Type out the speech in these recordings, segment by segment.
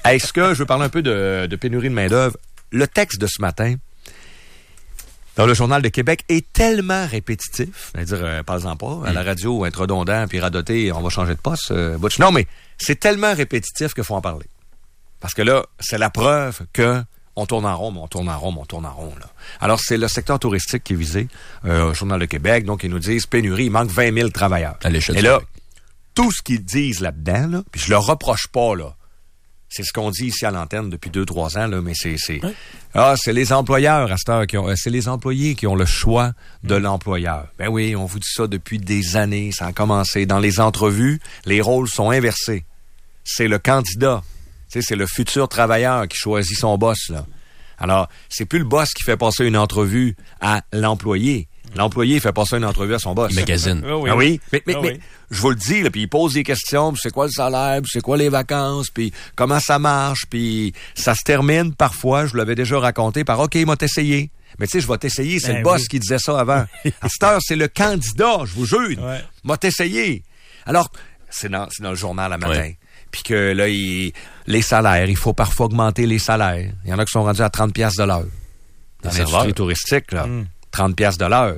Est-ce que je veux parler un peu de pénurie de main-d'œuvre? Le texte de ce matin, dans le Journal de Québec, est tellement répétitif. C'est-à-dire, parlez-en pas, à la radio, être redondant, puis radoter, on va changer de poste. Butch. Non, mais c'est tellement répétitif qu'il faut en parler. Parce que là, c'est la preuve que on tourne en rond, là. Alors, c'est le secteur touristique qui est visé, Journal de Québec, donc ils nous disent, pénurie, il manque 20 000 travailleurs. Et là, tout ce qu'ils disent là-dedans, là, puis je le reproche pas, là, c'est ce qu'on dit ici à l'antenne depuis 2-3 ans, là, mais c'est les employeurs à cette heure c'est les employés qui ont le choix de l'employeur. Ben oui, on vous dit ça depuis des années, ça a commencé. Dans les entrevues, les rôles sont inversés. C'est le candidat, c'est le futur travailleur qui choisit son boss, là. Alors, c'est plus le boss qui fait passer une entrevue à l'employé. L'employé fait passer une entrevue à son boss. Il magazine. Ah oui? Mais je vous le dis, là, puis il pose des questions, puis c'est quoi le salaire, puis c'est quoi les vacances, puis comment ça marche, puis ça se termine parfois, je vous l'avais déjà raconté, par « OK, m'a t'essayer ». Mais tu sais, je vais t'essayer, c'est le boss qui disait ça avant. À cette heure, c'est le candidat, je vous jure. M'a t'essayer. Alors, c'est dans le journal à matin. Ouais. Puis que là, les salaires, il faut parfois augmenter les salaires. Il y en a qui sont rendus à 30$ de l'heure. Dans l'industrie touristique, là. 30$ de l'heure.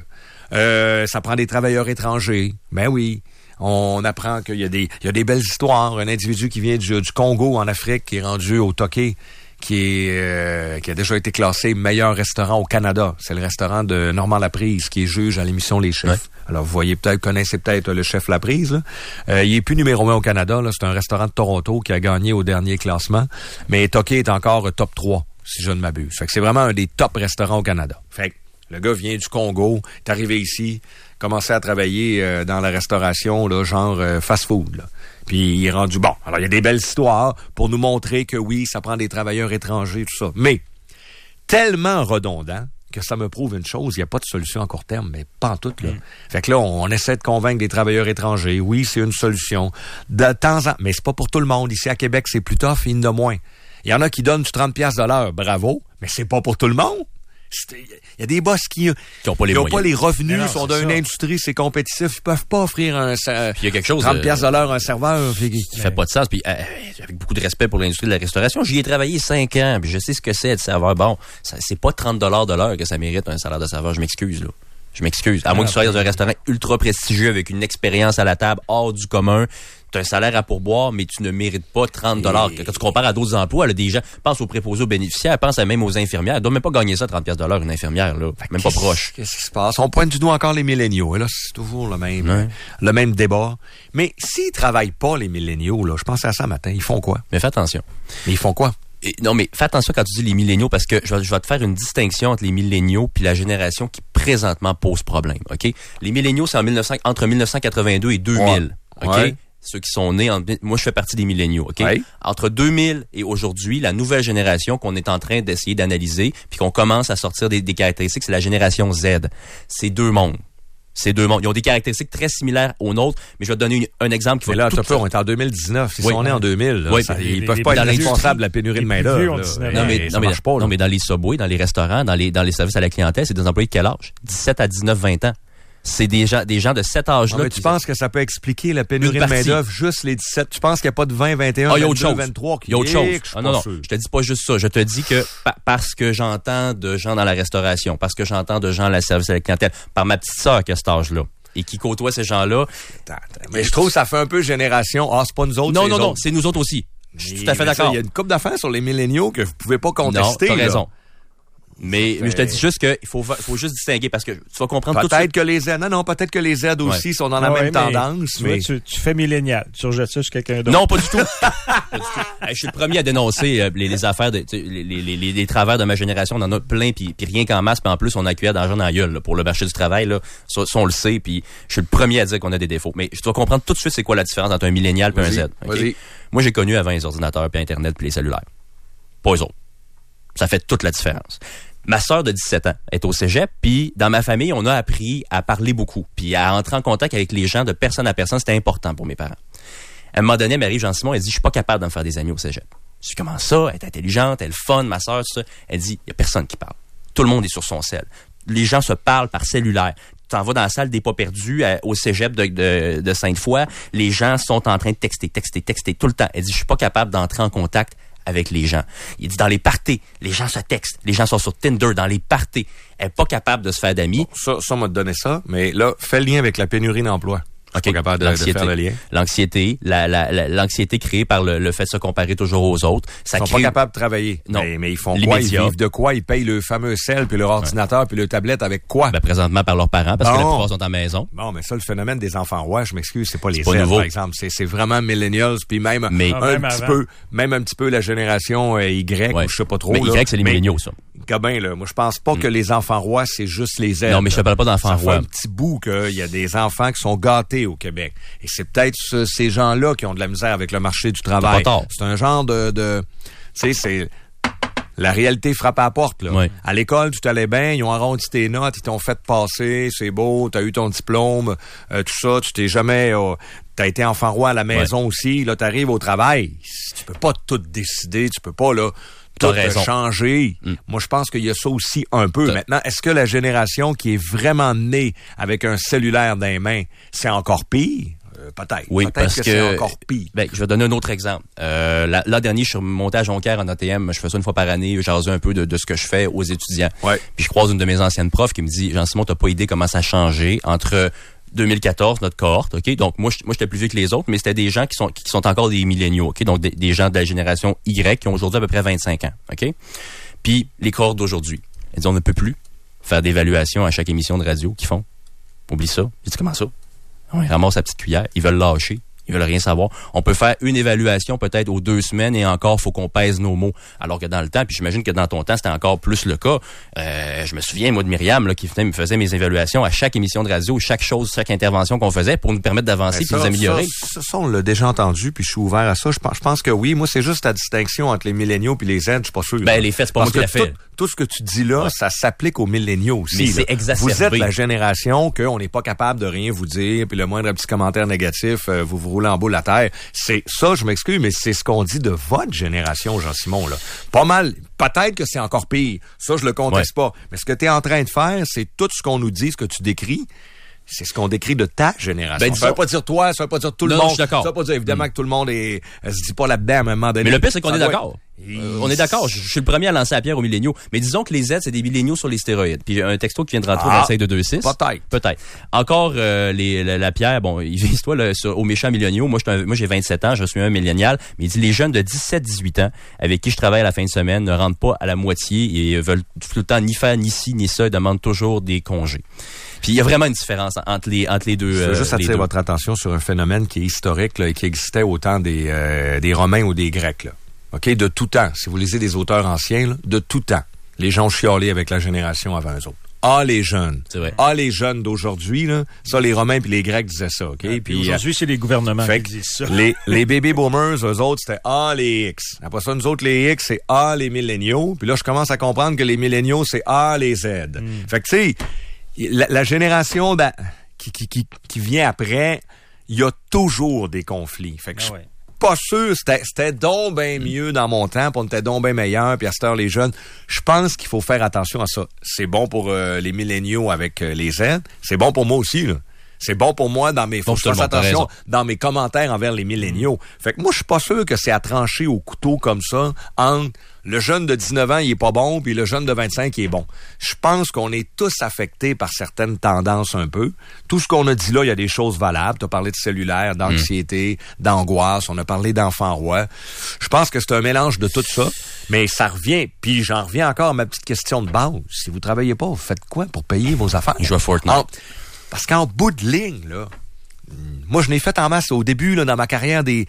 Ça prend des travailleurs étrangers. Ben oui. On apprend qu'il y a des belles histoires. Un individu qui vient du Congo en Afrique, qui est rendu au Toqué, qui a déjà été classé meilleur restaurant au Canada. C'est le restaurant de Normand Laprise qui est juge à l'émission Les Chefs. Ouais. Alors, vous connaissez peut-être le chef Laprise, là. Il est plus numéro 1 au Canada, là. C'est un restaurant de Toronto qui a gagné au dernier classement. Mais Toqué est encore top 3, si je ne m'abuse. Fait que c'est vraiment un des top restaurants au Canada. Fait que le gars vient du Congo, est arrivé ici, commencé à travailler dans la restauration, là, genre fast-food, là. Puis il est rendu bon. Alors, il y a des belles histoires pour nous montrer que oui, ça prend des travailleurs étrangers, tout ça. Mais, tellement redondant que ça me prouve une chose, il n'y a pas de solution à court terme, mais pas en tout, là. Fait que là, on essaie de convaincre des travailleurs étrangers. Oui, c'est une solution. De temps en temps, mais c'est pas pour tout le monde. Ici, à Québec, c'est plus tough, il y en a moins. Il y en a qui donnent du 30$ de l'heure, bravo, mais c'est pas pour tout le monde. Il y a des boss qui ont pas les revenus, sont dans une industrie, c'est compétitif, ils peuvent pas offrir il y a quelque chose 30$ de l'heure à un serveur. Qui fait pas de sens. Puis avec beaucoup de respect pour l'industrie de la restauration, j'y ai travaillé 5 ans, puis je sais ce que c'est de serveur. Bon, c'est pas 30$ de l'heure que ça mérite un salaire de serveur, je m'excuse, là. Je m'excuse. À moins que tu sois dans un restaurant ultra prestigieux avec une expérience à la table hors du commun, tu as un salaire à pourboire, mais tu ne mérites pas 30$. Quand tu compares à d'autres emplois, là, des gens, pense aux préposés aux bénéficiaires, pense même aux infirmières. Ils doivent même pas gagner ça 30$ de l'heure, une infirmière, là. Même pas proche. Qu'est-ce qui se passe? On pointe du doigt encore les milléniaux. Et là, c'est toujours le même débat. Mais s'ils travaillent pas, les milléniaux, là, je pensais à ça matin, ils font quoi? Mais fais attention. Mais ils font quoi? Non, mais fais attention quand tu dis les milléniaux, parce que je vais te faire une distinction entre les milléniaux puis la génération qui présentement pose problème, OK? Les milléniaux, c'est entre 1982 et 2000, OK? Ouais. Ceux qui sont nés, moi je fais partie des milléniaux, OK? Ouais. Entre 2000 et aujourd'hui, la nouvelle génération qu'on est en train d'essayer d'analyser puis qu'on commence à sortir des caractéristiques, c'est la génération Z. C'est deux mondes. Ils ont des caractéristiques très similaires aux nôtres, mais je vais te donner un exemple qui va... Mais là, on est en 2019. Si on est en 2000, là, ils peuvent pas être responsables de la pénurie de main-d'œuvre. Non, mais dans les subways, dans les restaurants, dans les services à la clientèle, c'est des employés de quel âge? 17 à 19, 20 ans. C'est des gens de cet âge-là. Non, mais tu penses que ça peut expliquer la pénurie de main-d'œuvre juste les 17? Tu penses qu'il n'y a pas de 20, 21, 22, 23 qui... Il y a autre chose. Non, je te dis pas juste ça. Je te dis que parce que j'entends de gens dans la restauration, parce que j'entends de gens à la service à la clientèle, par ma petite sœur qui a cet âge-là, et qui côtoie ces gens-là. Mais je trouve que ça fait un peu génération. Ah, c'est pas nous autres. Non, c'est nous autres aussi. Je suis tout à fait d'accord. Il y a une couple d'affaires sur les milléniaux que vous pouvez pas contester. Non, t'as raison. Mais je te dis juste qu'il faut juste distinguer parce que tu vas comprendre tout de suite. Peut-être que les Z aussi sont dans la même tendance. Mais tu fais millénial. Tu rejettes ça sur quelqu'un d'autre. Non, pas du tout. Je suis le premier à dénoncer les affaires, les travers de ma génération. On en a plein, puis rien qu'en masse. Puis en plus, on a cuillère d'argent dans la gueule là, pour le marché du travail. Là. Ça, on le sait, puis je suis le premier à dire qu'on a des défauts. Mais tu vas comprendre tout de suite c'est quoi la différence entre un millénial et un Z. Okay? Moi, j'ai connu avant les ordinateurs, puis Internet, puis les cellulaires. Pas eux autres. Ça fait toute la différence. Ma sœur de 17 ans est au cégep, puis dans ma famille, on a appris à parler beaucoup, puis à entrer en contact avec les gens de personne à personne. C'était important pour mes parents. À un moment donné, elle m'arrive, Jean-Simon, elle dit « Je suis pas capable de me faire des amis au cégep. » Je dis « Comment ça? Elle est intelligente, elle est fun, ma sœur, tout ça. » Elle dit « Il y a personne qui parle. Tout le monde est sur son cell. Les gens se parlent par cellulaire. Tu t'en vas dans la salle des pas perdus au cégep de Sainte-Foy. Les gens sont en train de texter tout le temps. » Elle dit « Je suis pas capable d'entrer en contact avec les gens. Il dit dans les parties, les gens se textent, les gens sont sur Tinder, dans les parties. Elle est pas capable de se faire d'amis. Bon, ça, on m'a donné ça, mais là, fais le lien avec la pénurie d'emploi. Okay. Pas capable de faire le lien. L'anxiété, l'anxiété créée par le fait de se comparer toujours aux autres. Ils sont pas capables de travailler. Non. Mais ils font quoi? Ils vivent de quoi? Ils payent le fameux sel, puis leur ordinateur, puis leur tablette avec quoi? Ben, présentement par leurs parents, parce que la plupart sont à la maison. Bon, mais ça, le phénomène des enfants rois, je m'excuse, c'est pas les Z, nouveau. par exemple. C'est vraiment millennials, puis même un petit peu la génération Y, ou je sais pas trop. Mais Y, c'est les milléniaux, ça. Gabin, là, moi, je pense pas que les enfants rois, c'est juste les Z. Non, mais je te parle pas d'enfants rois. Ça fait un petit bout qu'il y a des enfants qui sont gâtés au Québec. Et c'est peut-être ces gens-là qui ont de la misère avec le marché du travail. C'est un genre de tu sais, c'est la réalité frappe à la porte, là. Oui. À l'école, tout allait bien, ils ont arrondi tes notes, ils t'ont fait passer, c'est beau, t'as eu ton diplôme, tout ça, tu t'es jamais... t'as été enfant roi à la maison aussi, là, t'arrives au travail. Tu peux pas tout décider, tu peux pas, là... Tout changer. Moi, je pense qu'il y a ça aussi un peu. Maintenant, est-ce que la génération qui est vraiment née avec un cellulaire dans les mains, c'est encore pire? Peut-être. Oui, peut-être parce que c'est encore pire. Ben, je vais donner un autre exemple. L'an dernier, je suis monté à Jonquière en ATM. Je fais ça une fois par année. J'asais un peu de ce que je fais aux étudiants. Ouais. Puis je croise une de mes anciennes profs qui me dit, Jean-Simon, t'as pas idée comment ça a changé entre 2014, notre cohorte, OK? Donc, moi, j'étais plus vieux que les autres, mais c'était des gens qui sont encore des milléniaux, OK? Donc, des gens de la génération Y qui ont aujourd'hui à peu près 25 ans, OK? Puis, les cohortes d'aujourd'hui. Ils disent, on ne peut plus faire d'évaluation à chaque émission de radio qu'ils font. Oublie ça. J'ai dit, comment ça? Ils ramassent la petite cuillère. Ils veulent lâcher. Ils veulent rien savoir. On peut faire une évaluation peut-être aux 2 semaines et encore, faut qu'on pèse nos mots. Alors que dans le temps, puis j'imagine que dans ton temps, c'était encore plus le cas. Je me souviens, moi, de Myriam, là, qui me faisait mes évaluations à chaque émission de radio, chaque intervention qu'on faisait pour nous permettre d'avancer et nous améliorer. Ça, on l'a déjà entendu, puis je suis ouvert à ça. Je pense que oui. Moi, c'est juste la distinction entre les milléniaux puis les Z, je suis pas sûr. Ben, les faits, c'est pas moi qui l'a fait. Tout ce que tu dis là, ça s'applique aux milléniaux aussi. Mais c'est exacerbé. Vous êtes la génération qu'on n'est pas capable de rien vous dire, puis le moindre petit commentaire négatif, vous roulez en boule à terre. C'est ça, je m'excuse, mais c'est ce qu'on dit de votre génération, Jean-Simon, là. Pas mal. Peut-être que c'est encore pire. Ça, je le conteste pas. Mais ce que tu es en train de faire, c'est tout ce qu'on nous dit, ce que tu décris. C'est ce qu'on décrit de ta génération. Ben, ça veut pas dire toi, ça veut pas dire tout le monde. Je suis d'accord. Ça veut pas dire évidemment que tout le monde se dit pas là-dedans à un moment donné. Mais le pire, c'est qu'on est d'accord. On est d'accord. Je suis le premier à lancer la pierre aux milléniaux. Mais disons que les Z, c'est des milléniaux sur les stéroïdes. Puis un texto qui vient de rentrer au 26226. Peut-être. Encore la pierre, bon, il vise toi là, aux méchants milléniaux. Moi, j'ai 27 ans, je suis un millénial. Mais il dit les jeunes de 17-18 ans avec qui je travaille à la fin de semaine ne rentrent pas à la moitié et veulent tout le temps ni faire ni ci ni ça. Ils demandent toujours des congés. Puis il y a vraiment une différence entre les deux. Je veux juste attirer votre attention sur un phénomène qui est historique là, et qui existait au temps des Romains ou des Grecs. Là. OK, de tout temps. Si vous lisez des auteurs anciens, là, de tout temps. Les gens chialaient avec la génération avant eux autres. Ah, les jeunes. C'est vrai. Ah, les jeunes d'aujourd'hui, là. Ça, les Romains puis les Grecs disaient ça, OK? Puis aujourd'hui, c'est les gouvernements qui disent ça. Les baby boomers, eux autres, c'était ah, les X. Après ça, nous autres, les X, c'est ah, les milléniaux. Puis là, je commence à comprendre que les milléniaux, c'est ah, les Z. Fait que, tu sais, la génération qui vient après, il y a toujours des conflits. Fait que je suis pas sûr, c'était donc bien mieux dans mon temps, puis on était donc bien meilleur, puis à cette heure, les jeunes, je pense qu'il faut faire attention à ça. C'est bon pour les milléniaux avec les Z, c'est bon pour moi aussi, là. C'est bon pour moi faut que je fasse attention dans mes commentaires envers les milléniaux. Fait que moi, je suis pas sûr que c'est à trancher au couteau comme ça entre le jeune de 19 ans, il est pas bon, puis le jeune de 25, il est bon. Je pense qu'on est tous affectés par certaines tendances un peu. Tout ce qu'on a dit là, il y a des choses valables. Tu as parlé de cellulaire, d'anxiété, d'angoisse. On a parlé d'enfants rois. Je pense que c'est un mélange de tout ça, mais ça revient. Puis j'en reviens encore à ma petite question de base. Si vous travaillez pas, vous faites quoi pour payer vos affaires? Je joue à Fortnite. Parce qu'en bout de ligne, là, moi, je n'ai fait en masse au début, là, dans ma carrière, des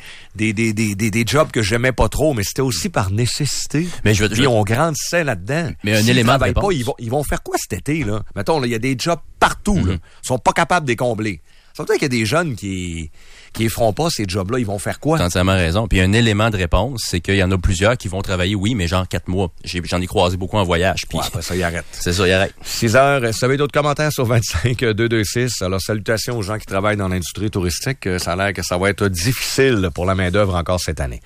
jobs que j'aimais pas trop, mais c'était aussi par nécessité. Mais puis on grandissait là-dedans. Mais un élément de réponse. Pas, ils vont faire quoi cet été, là? Mettons, il y a des jobs partout, là. Ils sont pas capables de les combler. Ça veut dire qu'il y a des jeunes qui feront pas ces jobs-là, ils vont faire quoi? T'as entièrement raison. Puis un élément de réponse, c'est qu'il y en a plusieurs qui vont travailler, oui, mais genre 4 mois. J'en ai croisé beaucoup en voyage. Puis après ça, ils arrêtent. C'est ça, ils arrêtent. 6 heures. Si vous avez d'autres commentaires sur 25-226, alors salutations aux gens qui travaillent dans l'industrie touristique. Ça a l'air que ça va être difficile pour la main-d'œuvre encore cette année.